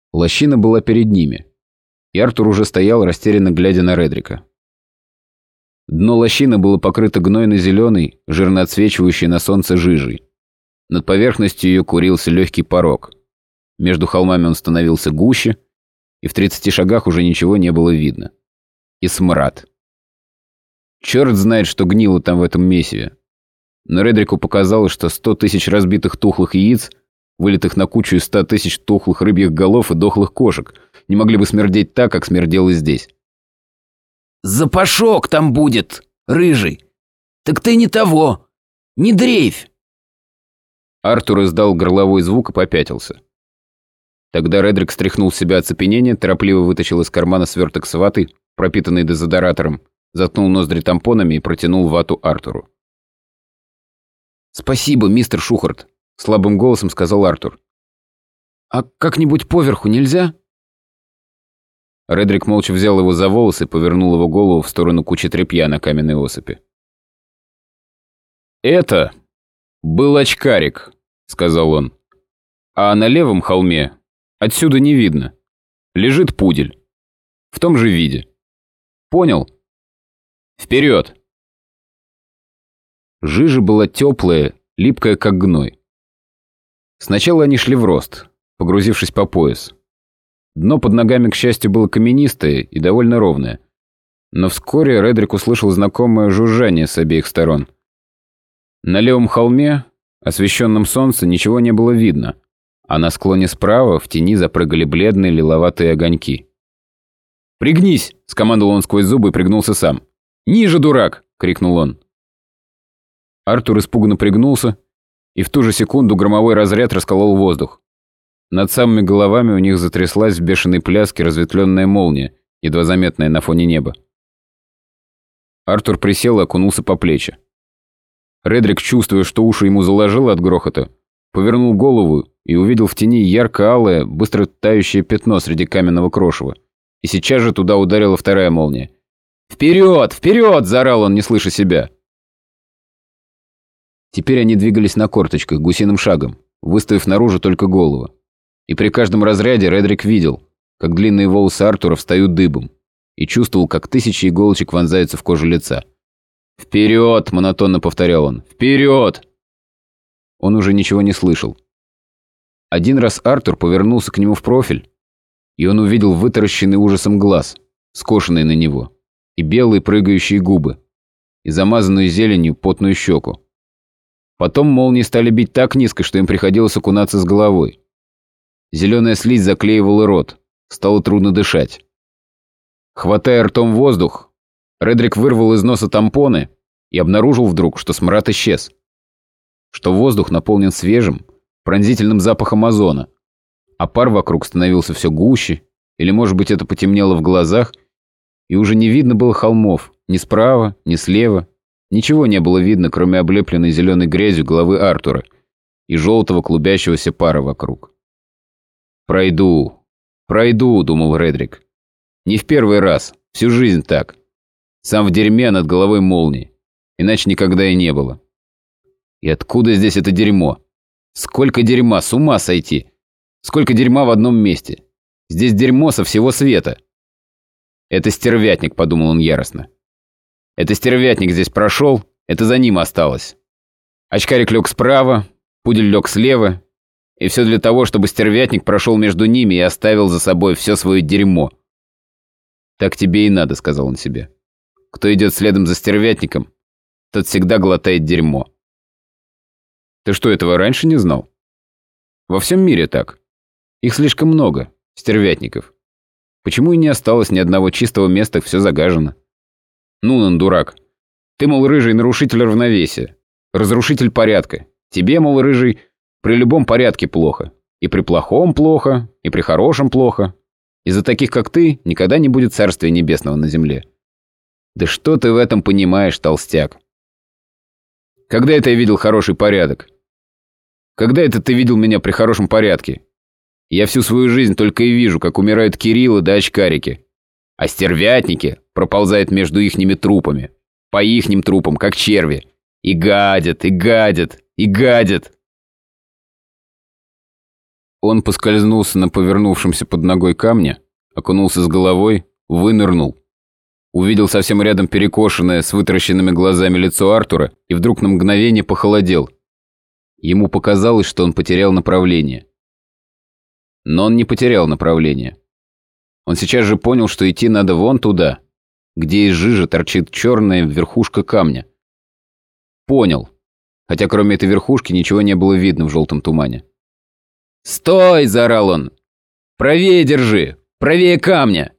Лощина была перед ними, и Артур уже стоял, растерянно глядя на Редрика. Дно лощины было покрыто гнойно-зеленой, жирно отсвечивающей на солнце жижей. Над поверхностью ее курился легкий порог. Между холмами он становился гуще, и в 30 шагах уже ничего не было видно. И смрад. Черт знает, что гнило там в этом месиве. Но Редрику показалось, что 100 тысяч разбитых тухлых яиц, вылитых на кучу из 100 тысяч тухлых рыбьих голов и дохлых кошек, не могли бы смердеть так, как смердело здесь. «Запашок там будет, рыжий! Так ты не того! Не дрейфь!» Артур издал горловой звук и попятился. Тогда Редрик стряхнул с себя оцепенение, торопливо вытащил из кармана сверток с ватой, пропитанный дезодоратором, заткнул ноздри тампонами и протянул вату Артуру. «Спасибо, мистер Шухарт», — слабым голосом сказал Артур. «А как-нибудь поверху нельзя?» Редрик молча взял его за волосы и повернул его голову в сторону кучи тряпья на каменной осыпи. «Это был очкарик», — сказал он. «А на левом холме отсюда не видно. Лежит пудель. В том же виде. Понял? Вперед!» Жижа была теплая, липкая, как гной. Сначала они шли в рост, погрузившись по пояс. Дно под ногами, к счастью, было каменистое и довольно ровное. Но вскоре Редрик услышал знакомое жужжание с обеих сторон. На левом холме, освещенном солнцем, ничего не было видно, а на склоне справа в тени запрыгали бледные лиловатые огоньки. «Пригнись!» — скомандовал он сквозь зубы и пригнулся сам. «Ниже, дурак!» — крикнул он. Артур испуганно пригнулся, и в ту же секунду громовой разряд расколол воздух. Над самыми головами у них затряслась в бешеной пляске разветвленная молния, едва заметная на фоне неба. Артур присел и окунулся по плечи. Редрик, чувствуя, что уши ему заложило от грохота, повернул голову и увидел в тени ярко-алое, быстро тающее пятно среди каменного крошева. И сейчас же туда ударила вторая молния. «Вперед! Вперед!» – заорал он, не слыша себя. Теперь они двигались на корточках, гусиным шагом, выставив наружу только голову. И при каждом разряде Редрик видел, как длинные волосы Артура встают дыбом, и чувствовал, как тысячи иголочек вонзаются в кожу лица. «Вперед!» – монотонно повторял он. «Вперед!» Он уже ничего не слышал. Один раз Артур повернулся к нему в профиль, и он увидел вытаращенный ужасом глаз, скошенный на него, и белые прыгающие губы, и замазанную зеленью потную щеку. Потом молнии стали бить так низко, что им приходилось окунаться с головой. Зеленая слизь заклеивала рот, стало трудно дышать. Хватая ртом воздух, Редрик вырвал из носа тампоны и обнаружил вдруг, что смрад исчез. Что воздух наполнен свежим, пронзительным запахом озона, а пар вокруг становился все гуще, или, может быть, это потемнело в глазах, и уже не видно было холмов, ни справа, ни слева. Ничего не было видно, кроме облепленной зеленой грязью головы Артура и желтого клубящегося пара вокруг. «Пройду, пройду», — думал Редрик. «Не в первый раз, всю жизнь так. Сам в дерьме, а над головой молнии. Иначе никогда и не было. И откуда здесь это дерьмо? Сколько дерьма, с ума сойти! Сколько дерьма в одном месте! Здесь дерьмо со всего света!» «Это стервятник», — подумал он яростно. «Это стервятник здесь прошел, это за ним осталось. Очкарик лег справа, пудель лег слева, и все для того, чтобы стервятник прошел между ними и оставил за собой все свое дерьмо. Так тебе и надо», — сказал он себе. «Кто идет следом за стервятником, тот всегда глотает дерьмо». Ты что, этого раньше не знал? Во всем мире так. Их слишком много, стервятников. Почему и не осталось ни одного чистого места, все загажено? Ну, дурак. Ты, мол, рыжий нарушитель равновесия, разрушитель порядка. Тебе, мол, рыжий, при любом порядке плохо. И при плохом плохо, и при хорошем плохо. Из-за таких, как ты, никогда не будет царствия небесного на земле. Да что ты в этом понимаешь, толстяк? Когда это я видел хороший порядок? Когда это ты видел меня при хорошем порядке? Я всю свою жизнь только и вижу, как умирают Кириллы да очкарики. А стервятники проползают между ихними трупами. По ихним трупам, как черви. И гадят, и гадят, и гадят. Он поскользнулся на повернувшемся под ногой камне, окунулся с головой, вынырнул. Увидел совсем рядом перекошенное с вытаращенными глазами лицо Артура и вдруг на мгновение похолодел. Ему показалось, что он потерял направление. Но он не потерял направление. Он сейчас же понял, что идти надо вон туда, где из жижи торчит черная верхушка камня. Понял, хотя кроме этой верхушки ничего не было видно в желтом тумане. «Стой!» – заорал он. «Правее держи! Правее камня!»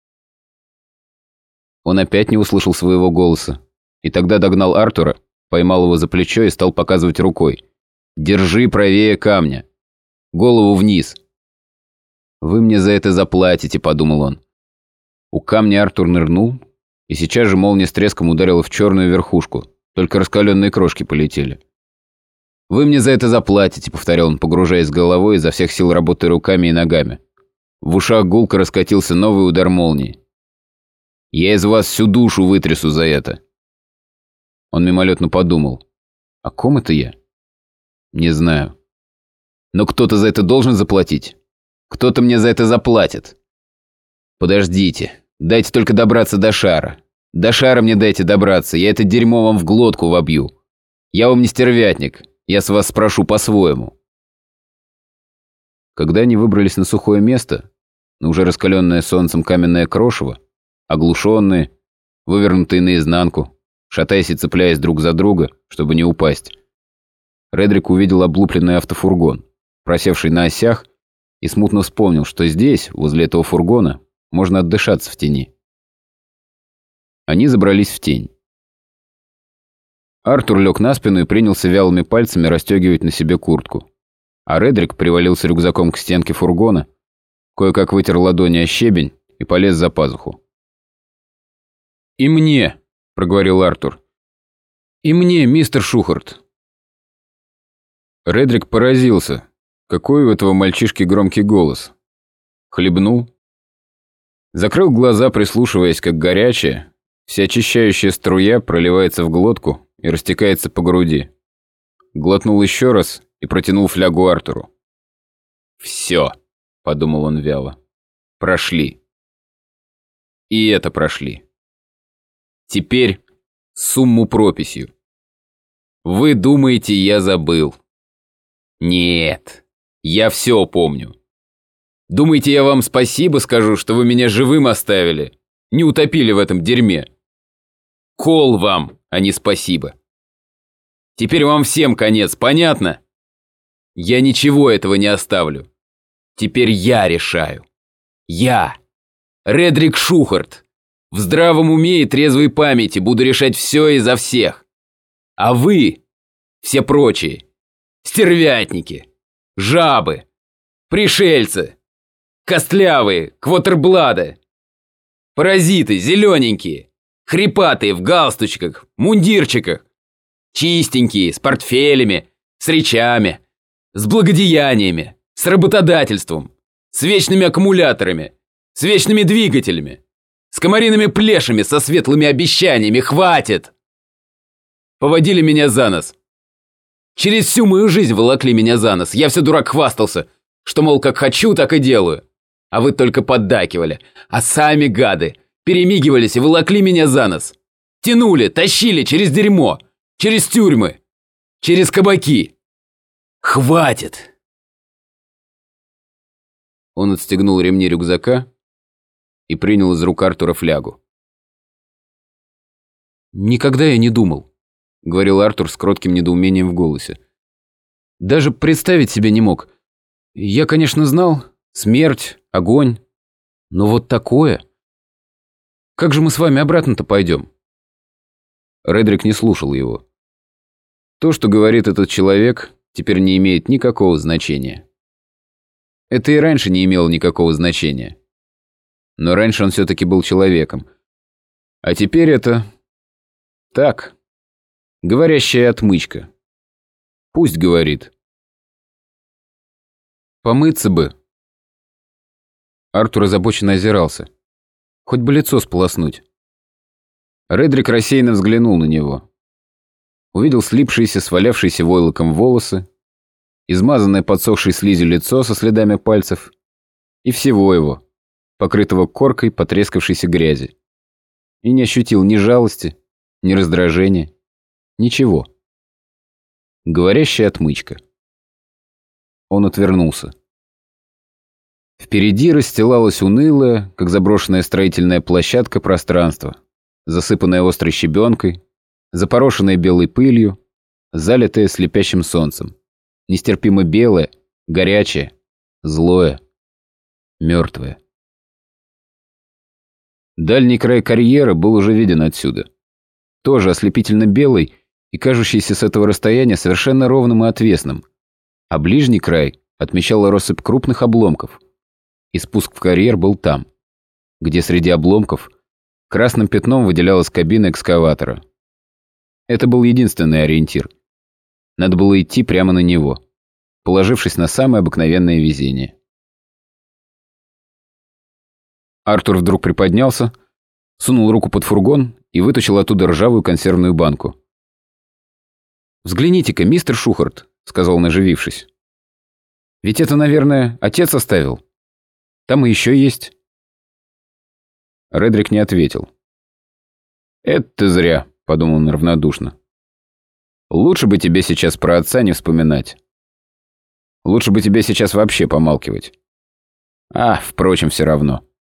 Он опять не услышал своего голоса, и тогда догнал Артура, поймал его за плечо и стал показывать рукой. «Держи правее камня! Голову вниз!» «Вы мне за это заплатите», — подумал он. У камня Артур нырнул, и сейчас же молния с треском ударила в черную верхушку, только раскаленные крошки полетели. «Вы мне за это заплатите», — повторял он, погружаясь головой, изо всех сил работая руками и ногами. В ушах гулко раскатился новый удар молнии. «Я из вас всю душу вытрясу за это». Он мимолетно подумал. «О ком это я?» «Не знаю. Но кто-то за это должен заплатить. Кто-то мне за это заплатит. Подождите, дайте только добраться до шара. До шара мне дайте добраться, я это дерьмо вам в глотку вобью. Я вам не стервятник, я с вас спрошу по-своему». Когда они выбрались на сухое место, на уже раскаленное солнцем каменное крошево, оглушенные, вывернутые наизнанку, шатаясь и цепляясь друг за друга, чтобы не упасть, Редрик увидел облупленный автофургон, просевший на осях, и смутно вспомнил, что здесь, возле этого фургона, можно отдышаться в тени. Они забрались в тень. Артур лег на спину и принялся вялыми пальцами расстегивать на себе куртку, а Редрик привалился рюкзаком к стенке фургона, кое-как вытер ладони о щебень и полез за пазуху. «И мне», — проговорил Артур. «И мне, мистер Шухарт». Редрик поразился, какой у этого мальчишки громкий голос. Хлебнул. Закрыл глаза, прислушиваясь, как горячая, всеочищающая струя проливается в глотку и растекается по груди. Глотнул еще раз и протянул флягу Артуру. «Все», — подумал он вяло, — «прошли. И это прошли. Теперь сумму прописью. Вы думаете, я забыл? Нет, я все помню. Думаете, я вам спасибо скажу, что вы меня живым оставили, не утопили в этом дерьме? Кол вам, а не спасибо. Теперь вам всем конец, понятно? Я ничего этого не оставлю. Теперь я решаю. Я, Редрик Шухарт, в здравом уме и трезвой памяти буду решать все и за всех. А вы, все прочие, стервятники, жабы, пришельцы, костлявые, квотерблады, паразиты зелененькие, хрипатые в галстучках, мундирчиках, чистенькие, с портфелями, с речами, с благодеяниями, с работодательством, с вечными аккумуляторами, с вечными двигателями, с комариными плешами со светлыми обещаниями. Хватит! Поводили меня за нос. Через всю мою жизнь волокли меня за нос. Я все дурак хвастался, что, мол, как хочу, так и делаю. А вы только поддакивали. А сами гады перемигивались и волокли меня за нос. Тянули, тащили через дерьмо, через тюрьмы, через кабаки. Хватит! Он отстегнул ремни рюкзака и принял из рук Артура флягу. «Никогда я не думал», — говорил Артур с кротким недоумением в голосе. «Даже представить себе не мог. Я, конечно, знал, смерть, огонь, но вот такое... Как же мы с вами обратно-то пойдем?» Редрик не слушал его. То, что говорит этот человек, теперь не имеет никакого значения. Это и раньше не имело никакого значения. Но раньше он все-таки был человеком. А теперь это... так, говорящая отмычка. Пусть говорит. Помыться бы. Артур озабоченно озирался. Хоть бы лицо сполоснуть. Редрик рассеянно взглянул на него. Увидел слипшиеся, свалявшиеся войлоком волосы, измазанное подсохшей слизью лицо со следами пальцев и всего его, покрытого коркой потрескавшейся грязи. И не ощутил ни жалости, ни раздражения, ничего. Говорящая отмычка. Он отвернулся. Впереди расстилалась унылая, как заброшенная строительная площадка, пространство, засыпанное острой щебенкой, запорошенное белой пылью, залитое слепящим солнцем. Нестерпимо белое, горячее, злое, мертвое. Дальний край карьера был уже виден отсюда. Тоже ослепительно белый и кажущийся с этого расстояния совершенно ровным и отвесным. А ближний край отмечала россыпь крупных обломков. И спуск в карьер был там, где среди обломков красным пятном выделялась кабина экскаватора. Это был единственный ориентир. Надо было идти прямо на него, положившись на самое обыкновенное везение. Артур вдруг приподнялся, сунул руку под фургон и вытащил оттуда ржавую консервную банку. «Взгляните-ка, мистер Шухарт», — сказал он, оживившись. «Ведь это, наверное, отец оставил. Там и еще есть». Редрик не ответил. «Это ты зря», — подумал он равнодушно. «Лучше бы тебе сейчас про отца не вспоминать. Лучше бы тебе сейчас вообще помалкивать. А, впрочем, все равно».